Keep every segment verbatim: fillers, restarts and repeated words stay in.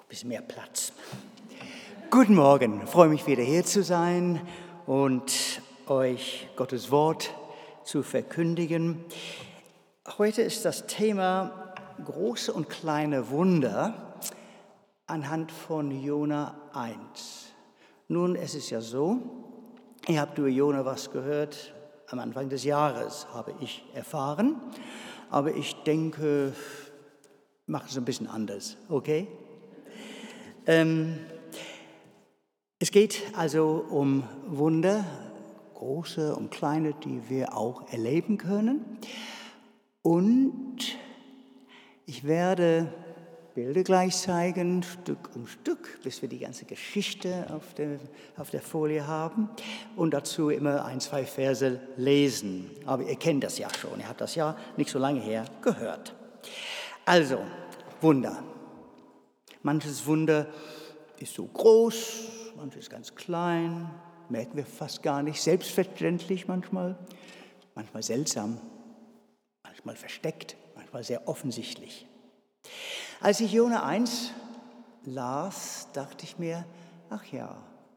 bisschen mehr Platz. Guten Morgen, ich freue mich wieder hier zu sein und euch Gottes Wort zu verkündigen. Heute ist das Thema große und kleine Wunder anhand von Jona eins. Nun, es ist ja so, ihr habt über Jona was gehört, am Anfang des Jahres habe ich erfahren, aber ich denke, wir machen es ein bisschen anders, okay? Ähm, es geht also um Wunder, große und kleine, die wir auch erleben können. Und ich werde Bilder gleich zeigen, Stück um Stück, bis wir die ganze Geschichte auf der, auf der Folie haben. Und dazu immer ein, zwei Verse lesen. Aber ihr kennt das ja schon, ihr habt das ja nicht so lange her gehört. Also, Wunder. Manches Wunder ist so groß, manches ganz klein, merken wir fast gar nicht, selbstverständlich manchmal, manchmal seltsam, manchmal versteckt, manchmal sehr offensichtlich. Als ich Jona eins las, dachte ich mir, ach ja,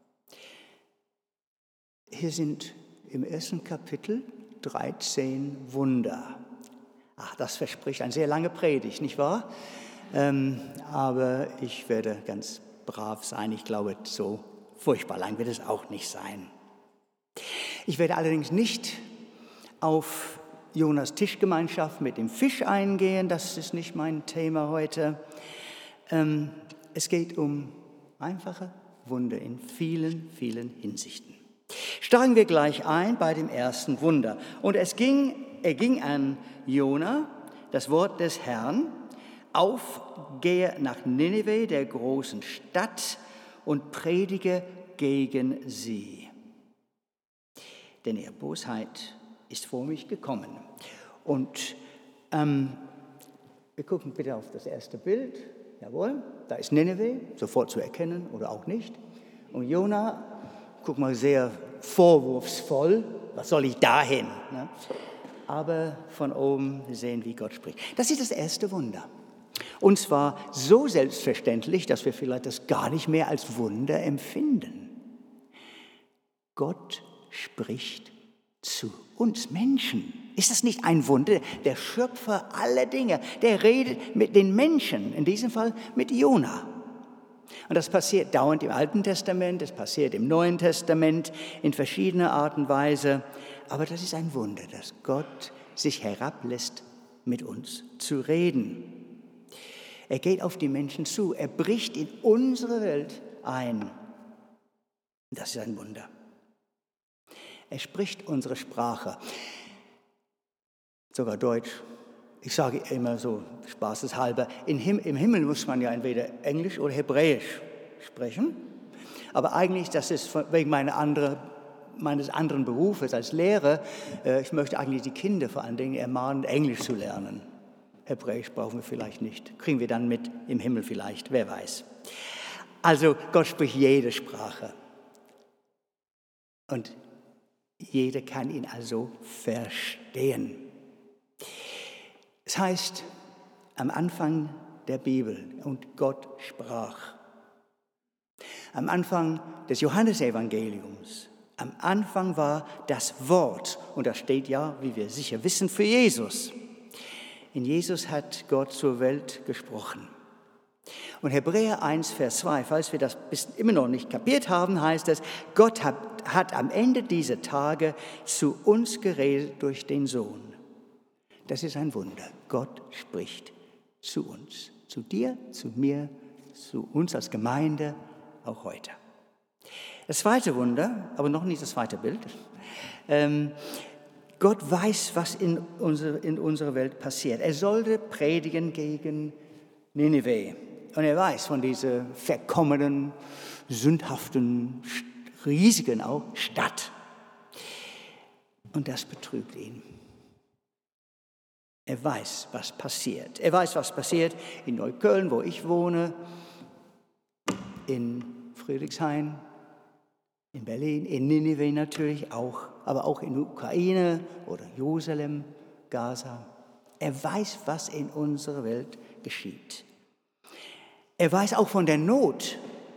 hier sind im ersten Kapitel dreizehn Wunder. Ach, das verspricht eine sehr lange Predigt, nicht wahr? Ähm, aber ich werde ganz brav sein. Ich glaube, so furchtbar lang wird es auch nicht sein. Ich werde allerdings nicht auf Jonas Tischgemeinschaft mit dem Fisch eingehen. Das ist nicht mein Thema heute. Ähm, es geht um einfache Wunder in vielen, vielen Hinsichten. Steigen wir gleich ein bei dem ersten Wunder. Und es ging, er ging an Jona, das Wort des Herrn, auf, gehe nach Nineveh, der großen Stadt, und predige gegen sie. Denn ihre Bosheit ist vor mich gekommen. Und ähm, wir gucken bitte auf das erste Bild. Jawohl, da ist Nineveh, sofort zu erkennen oder auch nicht. Und Jona, guck mal, sehr vorwurfsvoll. Was soll ich dahin? Ne? Aber von oben sehen, wie Gott spricht. Das ist das erste Wunder. Und zwar so selbstverständlich, dass wir vielleicht das gar nicht mehr als Wunder empfinden. Gott spricht zu uns Menschen. Ist das nicht ein Wunder? Der Schöpfer aller Dinge, der redet mit den Menschen, in diesem Fall mit Jona. Und das passiert dauernd im Alten Testament, es passiert im Neuen Testament in verschiedener Art und Weise. Aber das ist ein Wunder, dass Gott sich herablässt, mit uns zu reden. Er geht auf die Menschen zu, er bricht in unsere Welt ein. Das ist ein Wunder. Er spricht unsere Sprache, sogar Deutsch. Ich sage immer so spaßeshalber, im Himmel muss man ja entweder Englisch oder Hebräisch sprechen. Aber eigentlich, das ist wegen meiner andere, meines anderen Berufes als Lehrer, ich möchte eigentlich die Kinder vor allen Dingen ermahnen, Englisch zu lernen. Hebräisch brauchen wir vielleicht nicht. Kriegen wir dann mit im Himmel vielleicht, wer weiß. Also Gott spricht jede Sprache. Und jeder kann ihn also verstehen. Es heißt am Anfang der Bibel, und Gott sprach. Am Anfang des Johannesevangeliums. Am Anfang war das Wort. Und das steht ja, wie wir sicher wissen, für Jesus. In Jesus hat Gott zur Welt gesprochen. Und Hebräer eins, Vers zwei, falls wir das bis immer noch nicht kapiert haben, heißt es, Gott hat, hat am Ende dieser Tage zu uns geredet durch den Sohn. Das ist ein Wunder. Gott spricht zu uns, zu dir, zu mir, zu uns als Gemeinde, auch heute. Das zweite Wunder, aber noch nicht das zweite Bild, ähm, Gott weiß, was in, unsere, in unserer Welt passiert. Er sollte predigen gegen Nineveh. Und er weiß von dieser verkommenen, sündhaften, riesigen auch Stadt. Und das betrübt ihn. Er weiß, was passiert. Er weiß, was passiert in Neukölln, wo ich wohne, in Friedrichshain, in Berlin, in Nineveh natürlich auch, aber auch in der Ukraine oder Jerusalem, Gaza. Er weiß, was in unserer Welt geschieht. Er weiß auch von der Not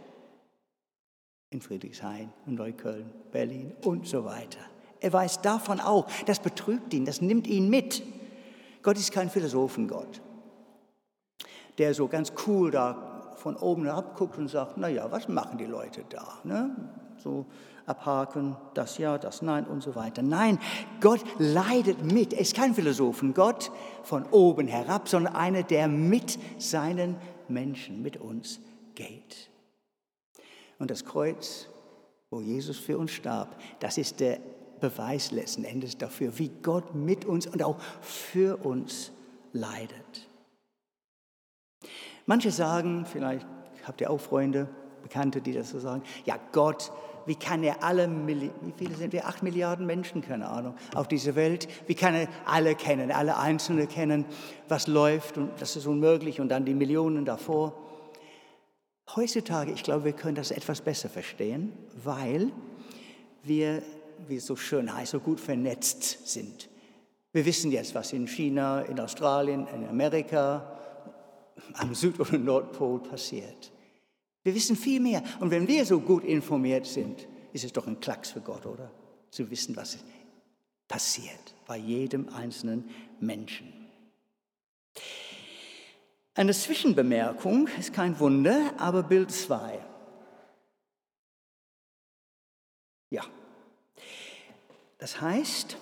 in Friedrichshain, in Neukölln, Berlin und so weiter. Er weiß davon auch. Das betrübt ihn, das nimmt ihn mit. Gott ist kein Philosophengott, der so ganz cool da von oben herab guckt und sagt, naja, was machen die Leute da? Ne? So abhaken, das ja, das nein und so weiter. Nein, Gott leidet mit. Er ist kein Philosophengott von oben herab, sondern einer, der mit seinen Menschen, mit uns geht. Und das Kreuz, wo Jesus für uns starb, das ist der Beweis letzten Endes dafür, wie Gott mit uns und auch für uns leidet. Manche sagen, vielleicht habt ihr auch Freunde, Bekannte, die das so sagen, ja Gott, wie kann er alle, wie viele sind wir, acht Milliarden Menschen, keine Ahnung, auf dieser Welt, wie kann er alle kennen, alle Einzelne kennen, was läuft und das ist unmöglich und dann die Millionen davor. Heutzutage, ich glaube, wir können das etwas besser verstehen, weil wir, wie es so schön heißt, so gut vernetzt sind. Wir wissen jetzt, was in China, in Australien, in Amerika, am Süd- oder Nordpol passiert. Wir wissen viel mehr. Und wenn wir so gut informiert sind, ist es doch ein Klacks für Gott, oder? Zu wissen, was passiert bei jedem einzelnen Menschen. Eine Zwischenbemerkung ist kein Wunder, aber Bild zwei. Ja. Das heißt,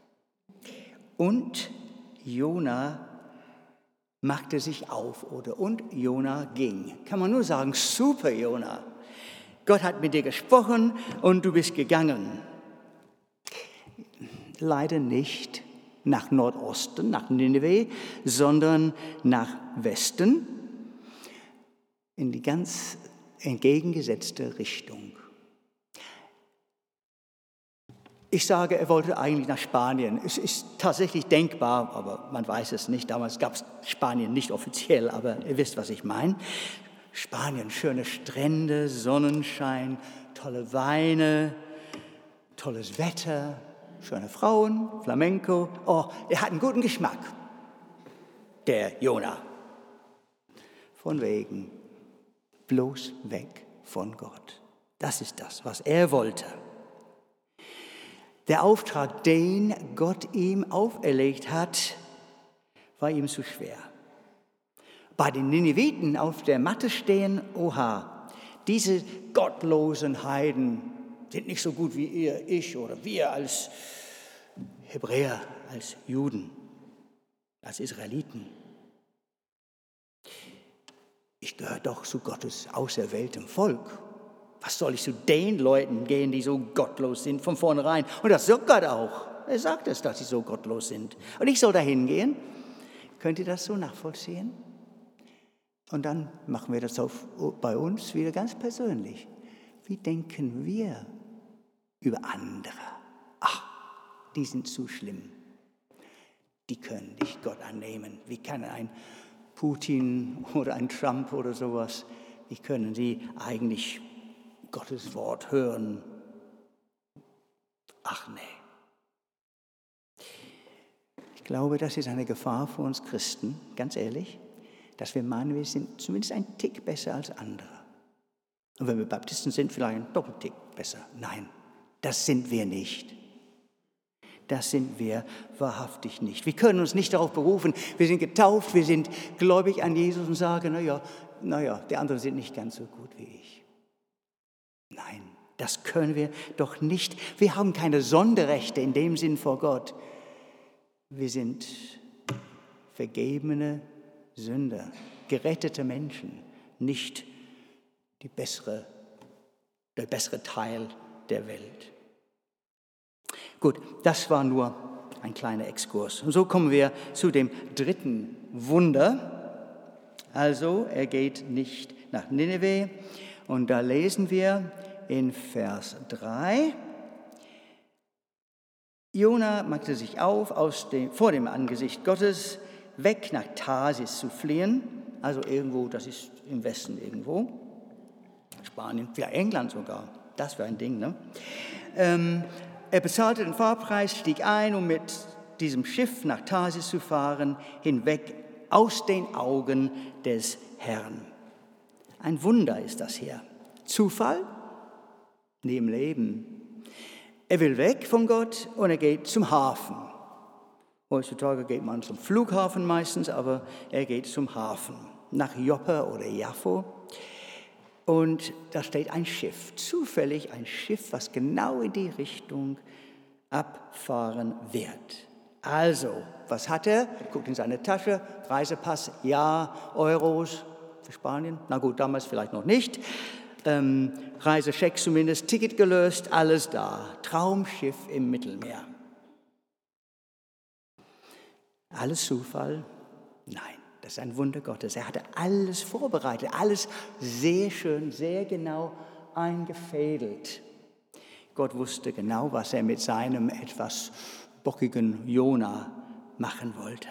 und Jona machte sich auf, oder und Jona ging. Kann man nur sagen, super Jona. Gott hat mit dir gesprochen und du bist gegangen. Leider nicht nach Nordosten, nach Nineveh, sondern nach Westen, in die ganz entgegengesetzte Richtung. Ich sage, er wollte eigentlich nach Spanien. Es ist tatsächlich denkbar, aber man weiß es nicht. Damals gab es Spanien nicht offiziell, aber ihr wisst, was ich meine. Spanien, schöne Strände, Sonnenschein, tolle Weine, tolles Wetter, schöne Frauen, Flamenco. Oh, er hat einen guten Geschmack, der Jona. Von wegen, bloß weg von Gott. Das ist das, was er wollte. Der Auftrag, den Gott ihm auferlegt hat, war ihm zu schwer. Bei den Nineviten auf der Matte stehen, oha, diese gottlosen Heiden sind nicht so gut wie ihr, ich oder wir als Hebräer, als Juden, als Israeliten. Ich gehöre doch zu Gottes auserwähltem Volk. Was soll ich zu den Leuten gehen, die so gottlos sind von vornherein? Und das sagt Gott auch. Er sagt es, dass sie so gottlos sind. Und ich soll dahin gehen. Könnt ihr das so nachvollziehen? Und dann machen wir das auf, bei uns wieder ganz persönlich. Wie denken wir über andere? Ach, die sind zu schlimm. Die können nicht Gott annehmen. Wie kann ein Putin oder ein Trump oder sowas, wie können sie eigentlich Gottes Wort hören? Ach nee. Ich glaube, das ist eine Gefahr für uns Christen, ganz ehrlich, dass wir meinen, wir sind zumindest ein Tick besser als andere. Und wenn wir Baptisten sind, vielleicht ein Doppeltick besser. Nein, das sind wir nicht. Das sind wir wahrhaftig nicht. Wir können uns nicht darauf berufen, wir sind getauft, wir sind gläubig an Jesus und sagen, naja, naja, die anderen sind nicht ganz so gut wie ich. Nein, das können wir doch nicht. Wir haben keine Sonderrechte in dem Sinn vor Gott. Wir sind vergebene Sünder, gerettete Menschen, nicht die bessere, der bessere Teil der Welt. Gut, das war nur ein kleiner Exkurs. Und so kommen wir zu dem dritten Wunder. Also, er geht nicht nach Nineveh. Und da lesen wir in Vers drei, Jona machte sich auf, aus dem, vor dem Angesicht Gottes, weg nach Tarsis zu fliehen, also irgendwo, das ist im Westen irgendwo, Spanien, vielleicht England sogar, das wäre ein Ding, ne? Ähm, er bezahlte den Fahrpreis, stieg ein, um mit diesem Schiff nach Tarsis zu fahren, hinweg aus den Augen des Herrn. Ein Wunder ist das hier. Zufall? Nie im Leben. Er will weg von Gott und er geht zum Hafen. Heutzutage geht man zum Flughafen meistens, aber er geht zum Hafen, nach Joppe oder Jaffo. Und da steht ein Schiff, zufällig ein Schiff, was genau in die Richtung abfahren wird. Also, was hat er? Er guckt in seine Tasche, Reisepass, ja, Euros für Spanien. Na gut, damals vielleicht noch nicht. Ähm, Reisecheck zumindest, Ticket gelöst, alles da. Traumschiff im Mittelmeer. Alles Zufall? Nein, das ist ein Wunder Gottes. Er hatte alles vorbereitet, alles sehr schön, sehr genau eingefädelt. Gott wusste genau, was er mit seinem etwas bockigen Jona machen wollte.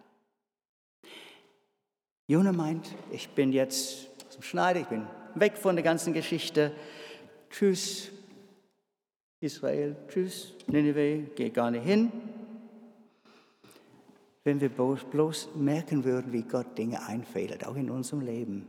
Jona meint, ich bin jetzt zum Schneider, ich bin weg von der ganzen Geschichte. Tschüss, Israel, tschüss, Nineveh, geh gar nicht hin. Wenn wir bloß merken würden, wie Gott Dinge einfädelt, auch in unserem Leben.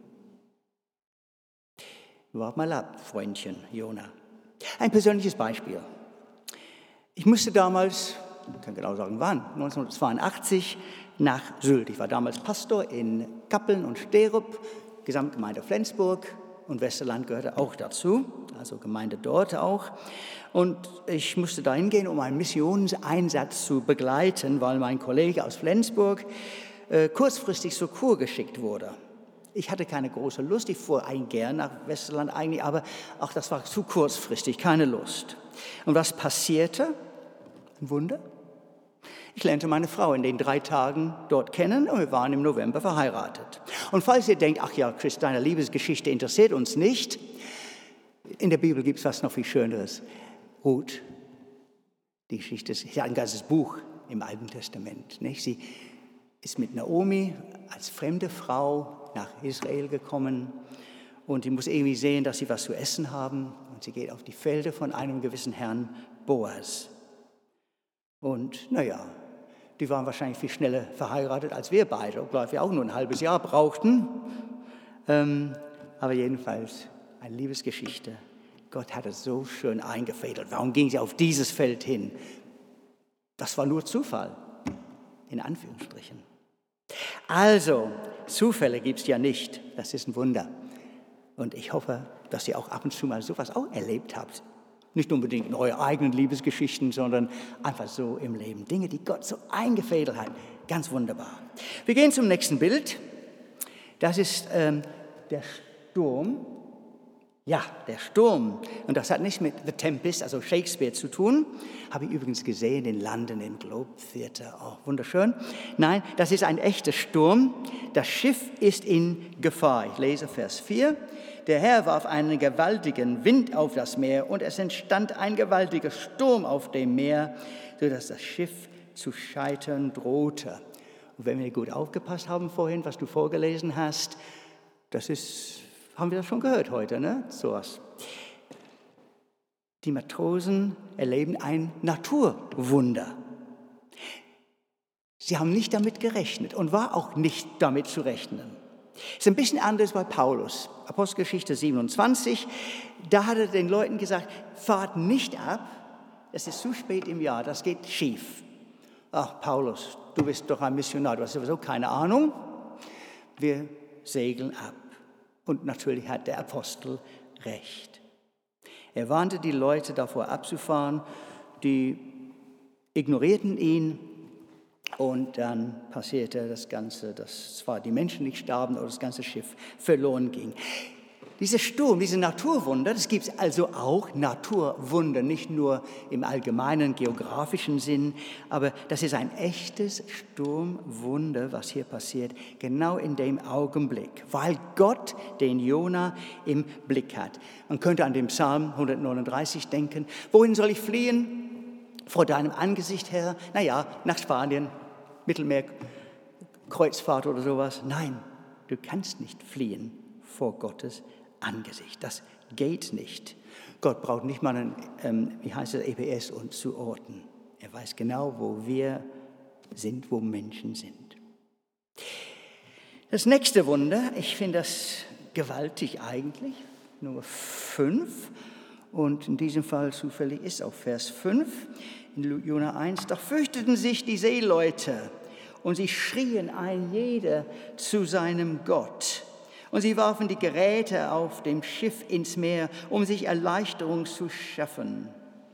Wart mal ab, Freundchen, Jona. Ein persönliches Beispiel. Ich musste damals, ich kann genau sagen wann, neunzehnhundertzweiundachtzig nach Sylt. Ich war damals Pastor in Kappeln und Sterup, Gesamtgemeinde Flensburg und Westerland gehörte auch dazu, also Gemeinde dort auch. Und ich musste dahin gehen, um einen Missionseinsatz zu begleiten, weil mein Kollege aus Flensburg äh, kurzfristig zur Kur geschickt wurde. Ich hatte keine große Lust, ich fuhr eigentlich gern nach Westerland eigentlich, aber auch das war zu kurzfristig, keine Lust. Und was passierte? Ein Wunder. Ich lernte meine Frau in den drei Tagen dort kennen und wir waren im November verheiratet. Und falls ihr denkt, ach ja, Chris, deine Liebesgeschichte interessiert uns nicht, in der Bibel gibt es was noch viel Schöneres. Ruth, die Geschichte ist ja ein ganzes Buch im Alten Testament. Nicht? Sie ist mit Naomi als fremde Frau nach Israel gekommen und die muss irgendwie sehen, dass sie was zu essen haben. Und sie geht auf die Felder von einem gewissen Herrn Boas. Und naja, die waren wahrscheinlich viel schneller verheiratet als wir beide, obwohl wir auch nur ein halbes Jahr brauchten. Ähm, aber jedenfalls eine Liebesgeschichte. Gott hat es so schön eingefädelt. Warum ging sie auf dieses Feld hin? Das war nur Zufall, in Anführungsstrichen. Also, Zufälle gibt es ja nicht. Das ist ein Wunder. Und ich hoffe, dass ihr auch ab und zu mal sowas auch erlebt habt. Nicht unbedingt in euren eigenen Liebesgeschichten, sondern einfach so im Leben. Dinge, die Gott so eingefädelt hat. Ganz wunderbar. Wir gehen zum nächsten Bild. Das ist ähm, der Sturm. Ja, der Sturm. Und das hat nicht mit The Tempest, also Shakespeare, zu tun. Habe ich übrigens gesehen in London im Globe Theatre. Oh, wunderschön. Nein, das ist ein echter Sturm. Das Schiff ist in Gefahr. Ich lese Vers vier. Der Herr warf einen gewaltigen Wind auf das Meer und es entstand ein gewaltiger Sturm auf dem Meer, sodass das Schiff zu scheitern drohte. Und wenn wir gut aufgepasst haben vorhin, was du vorgelesen hast, das ist, haben wir das schon gehört heute, ne? So was. Die Matrosen erleben ein Naturwunder. Sie haben nicht damit gerechnet und war auch nicht damit zu rechnen. Ist ein bisschen anders bei Paulus. Apostelgeschichte siebenundzwanzig, da hat er den Leuten gesagt, fahrt nicht ab, es ist zu spät im Jahr, das geht schief. Ach, Paulus, du bist doch ein Missionar, du hast sowieso keine Ahnung. Wir segeln ab. Und natürlich hat der Apostel recht. Er warnte die Leute davor abzufahren, die ignorierten ihn. Und dann passierte das Ganze, dass zwar die Menschen nicht starben, aber das ganze Schiff verloren ging. Dieser Sturm, diese Naturwunder, das gibt es also auch, Naturwunder, nicht nur im allgemeinen geografischen Sinn, aber das ist ein echtes Sturmwunder, was hier passiert, genau in dem Augenblick, weil Gott den Jona im Blick hat. Man könnte an den Psalm hundertneununddreißig denken, wohin soll ich fliehen? Vor deinem Angesicht, Herr? Naja, nach Spanien, Mittelmeerkreuzfahrt oder sowas. Nein, du kannst nicht fliehen vor Gottes Angesicht. Das geht nicht. Gott braucht nicht mal einen, ähm, wie heißt es, E P S, um zu orten. Er weiß genau, wo wir sind, wo Menschen sind. Das nächste Wunder, ich finde das gewaltig eigentlich, Nummer fünf. Und in diesem Fall zufällig ist auch Vers fünf in Jona eins. Doch fürchteten sich die Seeleute und sie schrien ein jeder zu seinem Gott. Und sie warfen die Geräte auf dem Schiff ins Meer, um sich Erleichterung zu schaffen.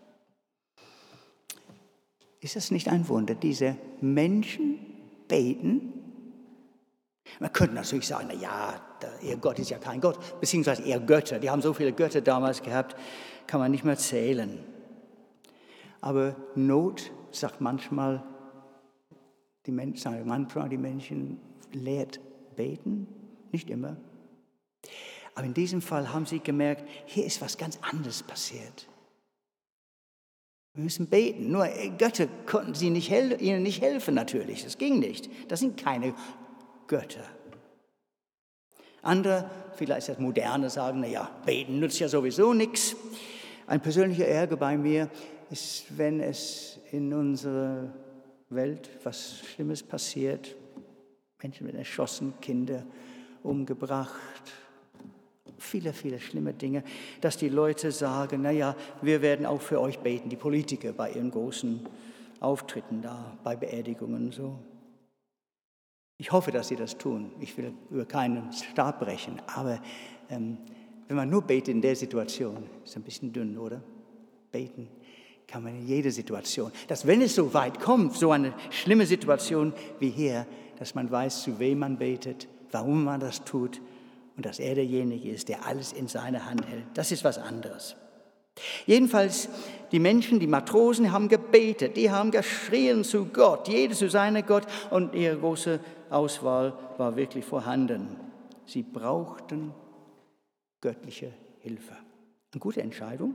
Ist das nicht ein Wunder? Diese Menschen beten. Man könnte natürlich sagen, na ja, ihr Gott ist ja kein Gott, beziehungsweise ihr Götter. Die haben so viele Götter damals gehabt, kann man nicht mehr zählen. Aber Not sagt manchmal, die Menschen, manchmal die Menschen lehrt beten, nicht immer. Aber in diesem Fall haben sie gemerkt, hier ist was ganz anderes passiert. Wir müssen beten. Nur Götter konnten sie nicht hel- ihnen nicht helfen natürlich. Das ging nicht. Das sind keine Götter. Andere, vielleicht das Moderne, sagen, naja, beten nützt ja sowieso nichts. Ein persönlicher Ärger bei mir ist, wenn es in unserer Welt was Schlimmes passiert. Menschen werden erschossen, Kinder umgebracht. Viele, viele schlimme Dinge, dass die Leute sagen, naja, wir werden auch für euch beten, die Politiker bei ihren großen Auftritten da, bei Beerdigungen und so. Ich hoffe, dass sie das tun. Ich will über keinen Stab brechen, aber ähm, wenn man nur betet in der Situation, ist ein bisschen dünn, oder? Beten kann man in jeder Situation. Dass wenn es so weit kommt, so eine schlimme Situation wie hier, dass man weiß, zu wem man betet, warum man das tut, und dass er derjenige ist, der alles in seiner Hand hält. Das ist was anderes. Jedenfalls, die Menschen, die Matrosen haben gebetet, die haben geschrien zu Gott, jeder zu seinem Gott, und ihre große Auswahl war wirklich vorhanden. Sie brauchten göttliche Hilfe. Eine gute Entscheidung,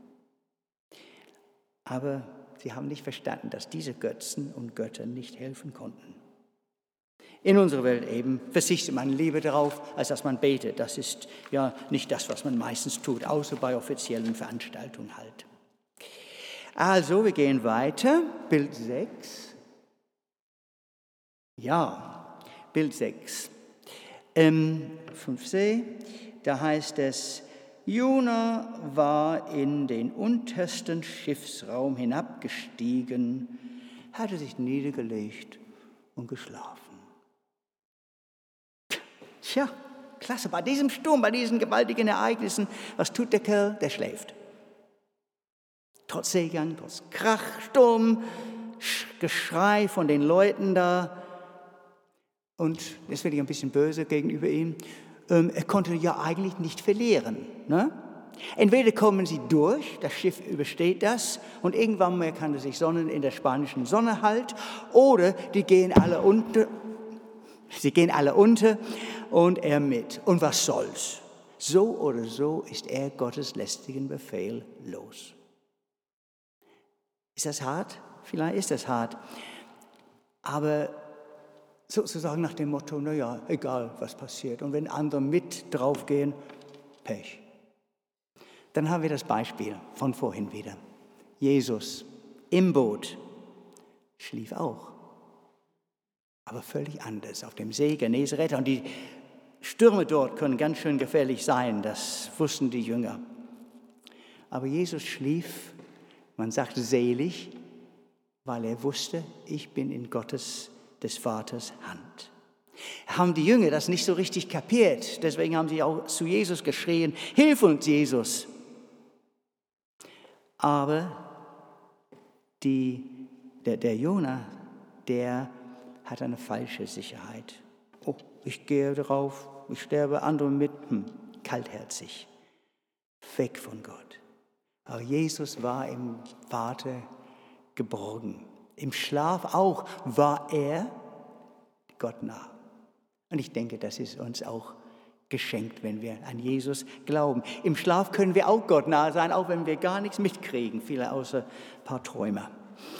aber sie haben nicht verstanden, dass diese Götzen und Götter nicht helfen konnten. In unserer Welt eben verzichtet man lieber darauf, als dass man betet. Das ist ja nicht das, was man meistens tut, außer bei offiziellen Veranstaltungen halt. Also, wir gehen weiter. Bild sechs. Ja, Bild sechs. Ähm, fünf c, da heißt es, Jona war in den untersten Schiffsraum hinabgestiegen, hatte sich niedergelegt und geschlafen. Tja, klasse, bei diesem Sturm, bei diesen gewaltigen Ereignissen, was tut der Kerl? Der schläft. Trotz Seegang, trotz Krach, Sturm, Geschrei von den Leuten da. Und jetzt werde ich ein bisschen böse gegenüber ihm. Ähm, er konnte ja eigentlich nicht verlieren. Ne? Entweder kommen sie durch, das Schiff übersteht das und irgendwann mal kann er sich sonnen in der spanischen Sonne halt, oder die gehen alle unter. Sie gehen alle unter und er mit. Und was soll's? So oder so ist er Gottes lästigen Befehl los. Ist das hart? Vielleicht ist das hart. Aber sozusagen nach dem Motto, naja, egal was passiert. Und wenn andere mit draufgehen, Pech. Dann haben wir das Beispiel von vorhin wieder. Jesus im Boot schlief auch. Aber völlig anders, auf dem See Genezareth. Und die Stürme dort können ganz schön gefährlich sein, das wussten die Jünger. Aber Jesus schlief, man sagt selig, weil er wusste, ich bin in Gottes, des Vaters Hand. Haben die Jünger das nicht so richtig kapiert, deswegen haben sie auch zu Jesus geschrien, hilf uns, Jesus. Aber die, der, der Jona, der hat eine falsche Sicherheit. Oh, ich gehe drauf, ich sterbe, andere mit, hm, kaltherzig, weg von Gott. Aber Jesus war im Vater geborgen. Im Schlaf auch war er Gott nah. Und ich denke, das ist uns auch geschenkt, wenn wir an Jesus glauben. Im Schlaf können wir auch Gott nah sein, auch wenn wir gar nichts mitkriegen, viele außer ein paar Träumer.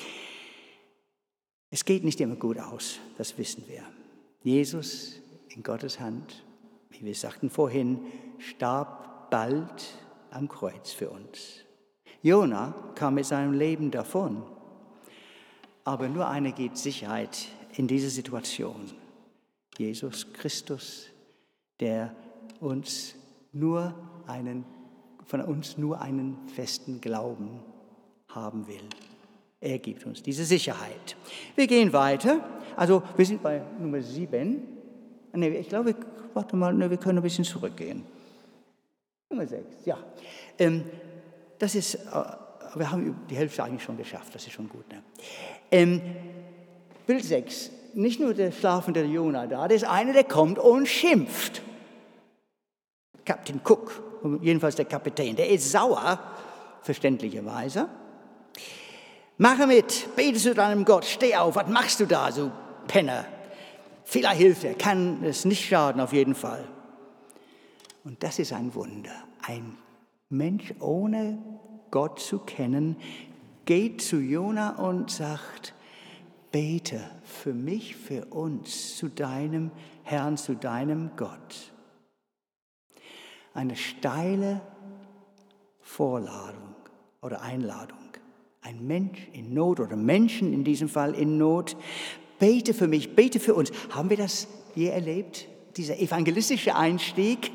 Es geht nicht immer gut aus, das wissen wir. Jesus in Gottes Hand, wie wir sagten vorhin, starb bald am Kreuz für uns. Jona kam mit seinem Leben davon. Aber nur einer gibt Sicherheit in dieser Situation. Jesus Christus, der uns nur einen, von uns nur einen festen Glauben haben will. Er gibt uns diese Sicherheit. Wir gehen weiter. Also wir sind bei Nummer sieben. Nee, ich glaube, warte mal, nee, wir können ein bisschen zurückgehen. Nummer sechs, ja. Ähm, das ist, äh, wir haben die Hälfte eigentlich schon geschafft, das ist schon gut. Ne? Ähm, Bild sechs, nicht nur der schlafende Jona da, der ist einer, der kommt und schimpft. Kapitän Cook, jedenfalls der Kapitän, der ist sauer, verständlicherweise. Mache mit, bete zu deinem Gott, steh auf, was machst du da, so Penner? Vielleicht hilft er, kann es nicht schaden, auf jeden Fall. Und das ist ein Wunder. Ein Mensch ohne Gott zu kennen, geht zu Jona und sagt, bete für mich, für uns, zu deinem Herrn, zu deinem Gott. Eine steile Vorladung oder Einladung. Ein Mensch in Not oder Menschen in diesem Fall in Not, bete für mich, bete für uns. Haben wir das je erlebt, dieser evangelistische Einstieg?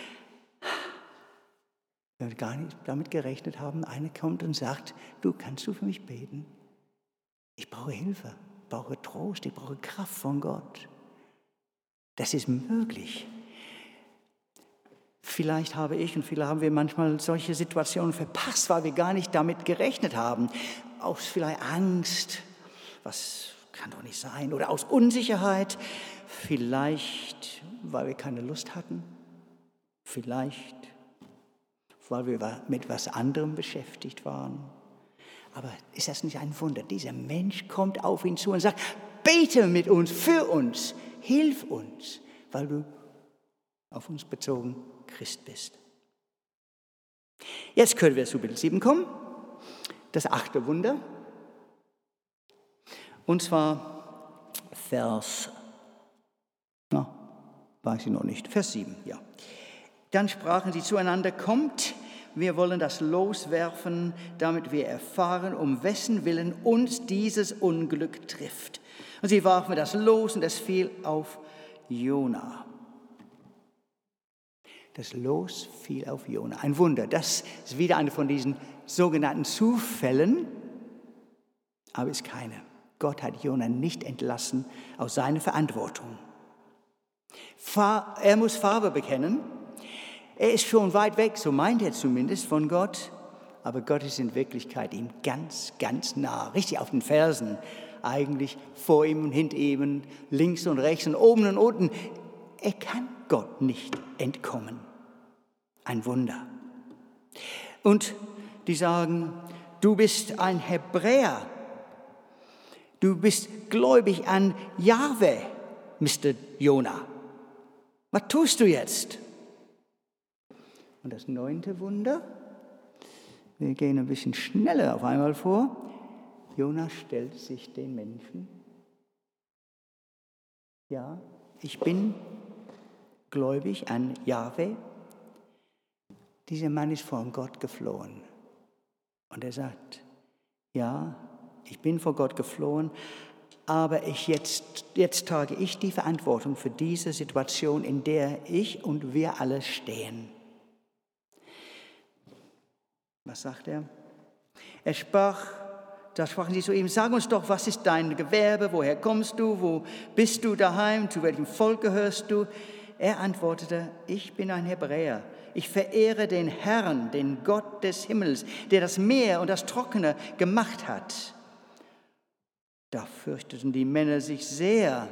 Wenn wir gar nicht damit gerechnet haben, einer kommt und sagt, du, kannst du für mich beten? Ich brauche Hilfe, ich brauche Trost, ich brauche Kraft von Gott. Das ist möglich. Vielleicht habe ich und viele haben wir manchmal solche Situationen verpasst, weil wir gar nicht damit gerechnet haben. Aus vielleicht Angst, was kann doch nicht sein, oder aus Unsicherheit, vielleicht weil wir keine Lust hatten, vielleicht weil wir mit was anderem beschäftigt waren. Aber ist das nicht ein Wunder? Dieser Mensch kommt auf ihn zu und sagt, bete mit uns, für uns, hilf uns, weil du auf uns bezogen Christ bist. Jetzt können wir zu Bild sieben kommen, das achte Wunder. Und zwar Vers, na, weiß ich noch nicht, Vers sieben, ja. Dann sprachen sie zueinander, kommt, wir wollen das Los werfen, damit wir erfahren, um wessen Willen uns dieses Unglück trifft. Und sie warfen das Los und es fiel auf Jona. Das Los fiel auf Jona. Ein Wunder. Das ist wieder eine von diesen sogenannten Zufällen, aber ist keine. Gott hat Jona nicht entlassen aus seiner Verantwortung. Er muss Farbe bekennen. Er ist schon weit weg, so meint er zumindest, von Gott. Aber Gott ist in Wirklichkeit ihm ganz, ganz nah, richtig auf den Fersen. Eigentlich vor ihm und hinter ihm, links und rechts und oben und unten. Er kann Gott nicht entkommen. Ein Wunder. Und die sagen, du bist ein Hebräer. Du bist gläubig an Jahwe, Mister Jona. Was tust du jetzt? Und das neunte Wunder, wir gehen ein bisschen schneller auf einmal vor. Jona stellt sich den Menschen. Ja, ich bin gläubig an Jahwe. Dieser Mann ist vor Gott geflohen. Und er sagt, ja, ich bin vor Gott geflohen, aber ich jetzt, jetzt trage ich die Verantwortung für diese Situation, in der ich und wir alle stehen. Was sagt er? Er sprach, da sprachen sie zu ihm, sag uns doch, was ist dein Gewerbe, woher kommst du, wo bist du daheim, zu welchem Volk gehörst du? Er antwortete, ich bin ein Hebräer. Ich verehre den Herrn, den Gott des Himmels, der das Meer und das Trockene gemacht hat. Da fürchteten die Männer sich sehr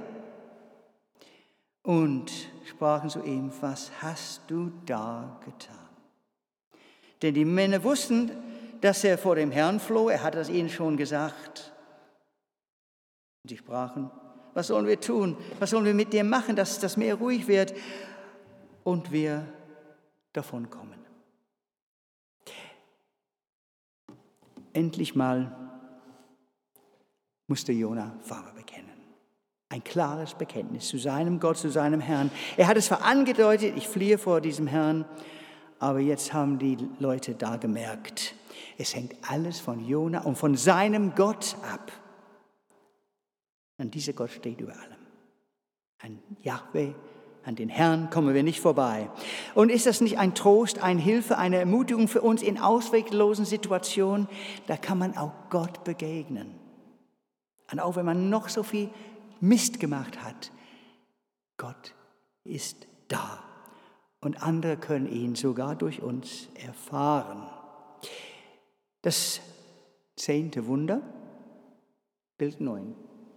und sprachen zu ihm, was hast du da getan? Denn die Männer wussten, dass er vor dem Herrn floh, er hatte es ihnen schon gesagt. Und sie sprachen, was sollen wir tun? Was sollen wir mit dir machen, dass das Meer ruhig wird und wir davon kommen? Endlich mal musste Jona Farbe bekennen. Ein klares Bekenntnis zu seinem Gott, zu seinem Herrn. Er hat es zwar angedeutet, ich fliehe vor diesem Herrn, aber jetzt haben die Leute da gemerkt, es hängt alles von Jona und von seinem Gott ab. Und dieser Gott steht über allem. Ein Jahwe, An den Herrn kommen wir nicht vorbei. Und ist das nicht ein Trost, eine Hilfe, eine Ermutigung für uns in ausweglosen Situationen? Da kann man auch Gott begegnen. Und auch wenn man noch so viel Mist gemacht hat, Gott ist da. Und andere können ihn sogar durch uns erfahren. Das zehnte Wunder, Bild neun.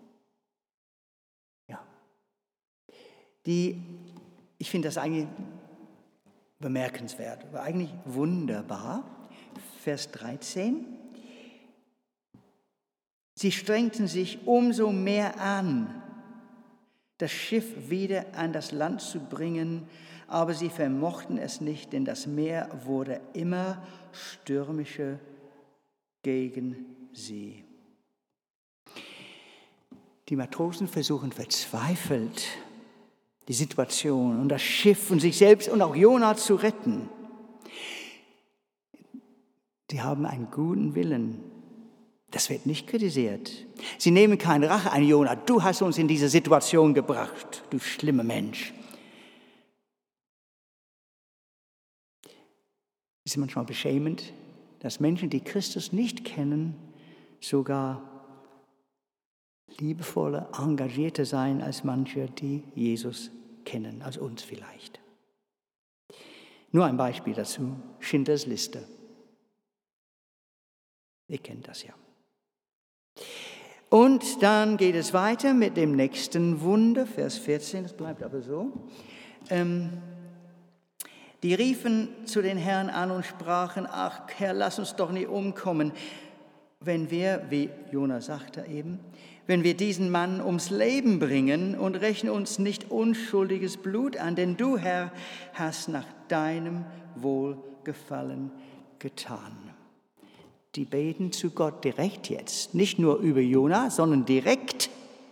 Ja. Die, ich finde das eigentlich bemerkenswert, war eigentlich wunderbar. Vers dreizehn. Sie strengten sich umso mehr an, das Schiff wieder an das Land zu bringen, aber sie vermochten es nicht, denn das Meer wurde immer stürmischer gegen sie. Die Matrosen versuchen verzweifelt, die Situation und das Schiff und sich selbst und auch Jona zu retten. Sie haben einen guten Willen. Das wird nicht kritisiert. Sie nehmen keine Rache an Jona. Du hast uns in diese Situation gebracht, du schlimmer Mensch. Es ist manchmal beschämend, dass Menschen, die Christus nicht kennen, sogar liebevoller, engagierter sein als manche, die Jesus kennen, als uns vielleicht. Nur ein Beispiel dazu, Schindlers Liste. Ihr kennt das ja. Und dann geht es weiter mit dem nächsten Wunder, Vers vierzehn, das bleibt aber so. Ähm, die riefen zu den Herrn an und sprachen, ach Herr, lass uns doch nicht umkommen, wenn wir, wie Jona sagte eben, wenn wir diesen Mann ums Leben bringen und rechne uns nicht unschuldiges Blut an, denn du, Herr, hast nach deinem Wohlgefallen getan. Die beten zu Gott direkt jetzt, nicht nur über Jona, sondern direkt.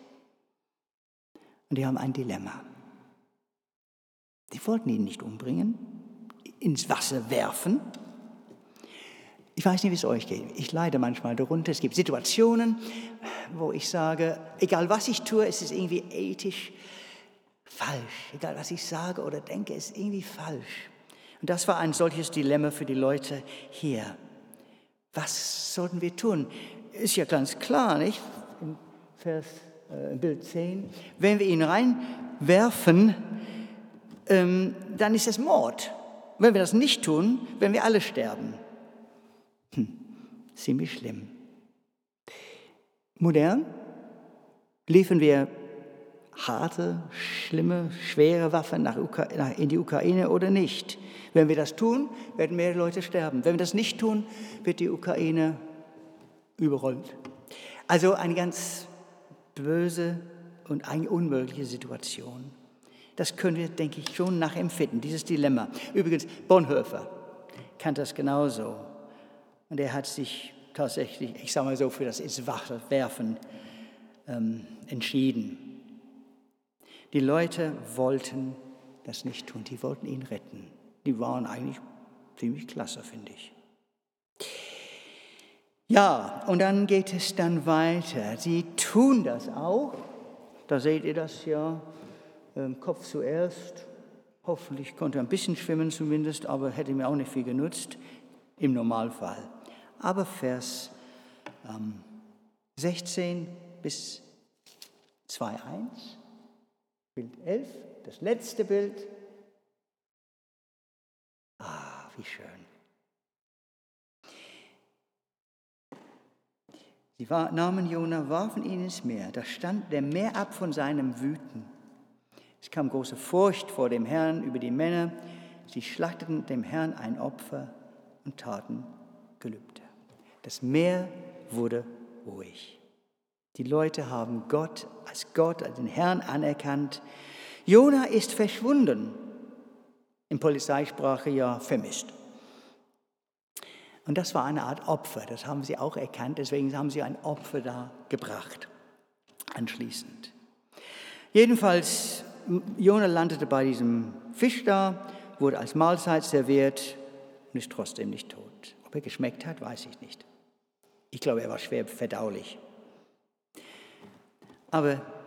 Und die haben ein Dilemma. Die wollten ihn nicht umbringen, ins Wasser werfen. Ich weiß nicht, wie es euch geht. Ich leide manchmal darunter. Es gibt Situationen, wo ich sage, egal was ich tue, es ist irgendwie ethisch falsch. Egal was ich sage oder denke, es ist irgendwie falsch. Und das war ein solches Dilemma für die Leute hier. Was sollten wir tun? Ist ja ganz klar, nicht? In Vers, äh, Bild zehn. Wenn wir ihn reinwerfen, ähm, dann ist es Mord. Wenn wir das nicht tun, werden wir alle sterben. Hm, ziemlich schlimm. Modern liefern wir harte, schlimme, schwere Waffen nach Ukra- nach, in die Ukraine oder nicht. Wenn wir das tun, werden mehr Leute sterben. Wenn wir das nicht tun, wird die Ukraine überrollt. Also eine ganz böse und eine unmögliche Situation. Das können wir, denke ich, schon nachempfinden, dieses Dilemma. Übrigens, Bonhoeffer kannte das genauso. Und er hat sich tatsächlich, ich sage mal so, für das ins Wasser werfen ähm, entschieden. Die Leute wollten das nicht tun, die wollten ihn retten. Die waren eigentlich ziemlich klasse, finde ich. Ja, und dann geht es dann weiter. Sie tun das auch. Da seht ihr das ja, ähm, Kopf zuerst. Hoffentlich konnte er ein bisschen schwimmen zumindest, aber hätte mir auch nicht viel genutzt, im Normalfall. Aber Vers ähm, sechzehn bis zwei Komma eins, Bild elf, das letzte Bild. Ah, wie schön. Sie nahmen Jona, warfen ihn ins Meer. Da stand der Meer ab von seinem Wüten. Es kam große Furcht vor dem Herrn über die Männer. Sie schlachteten dem Herrn ein Opfer und taten Gelübde. Das Meer wurde ruhig. Die Leute haben Gott als Gott, als den Herrn anerkannt. Jona ist verschwunden. In Polizeisprache ja vermisst. Und das war eine Art Opfer, das haben sie auch erkannt, deswegen haben sie ein Opfer da gebracht, anschließend. Jedenfalls, Jona landete bei diesem Fisch da, wurde als Mahlzeit serviert und ist trotzdem nicht tot. Ob er geschmeckt hat, weiß ich nicht. Ich glaube, er war schwer verdaulich. Aber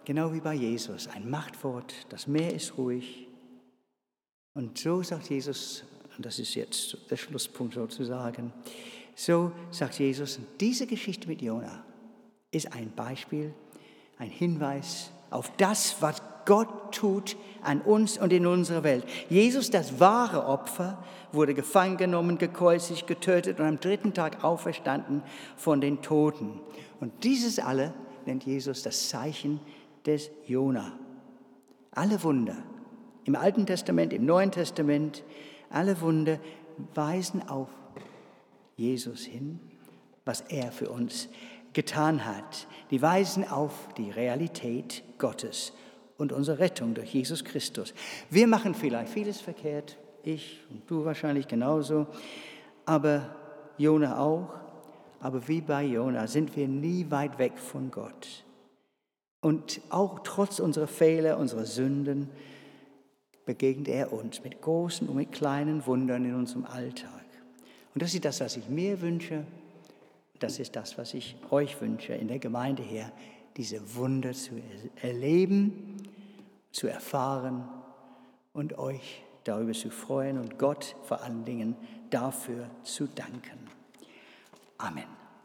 genau wie bei Jesus, ein Machtwort, das Meer ist ruhig. Und so sagt Jesus, und das ist jetzt der Schlusspunkt sozusagen, so sagt Jesus, diese Geschichte mit Jona ist ein Beispiel, ein Hinweis auf das, was Gott tut an uns und in unserer Welt. Jesus, das wahre Opfer, wurde gefangen genommen, gekreuzigt, getötet und am dritten Tag auferstanden von den Toten. Und dieses alle nennt Jesus das Zeichen des Jona. Alle Wunder im Alten Testament, im Neuen Testament, alle Wunder weisen auf Jesus hin, was er für uns getan hat. Die weisen auf die Realität Gottes und unsere Rettung durch Jesus Christus. Wir machen vielleicht vieles verkehrt, ich und du wahrscheinlich genauso, aber Jona auch. Aber wie bei Jona sind wir nie weit weg von Gott. Und auch trotz unserer Fehler, unserer Sünden, begegnet er uns mit großen und mit kleinen Wundern in unserem Alltag. Und das ist das, was ich mir wünsche. Das ist das, was ich euch wünsche, in der Gemeinde hier, diese Wunder zu erleben, zu erfahren und euch darüber zu freuen und Gott vor allen Dingen dafür zu danken. Amen.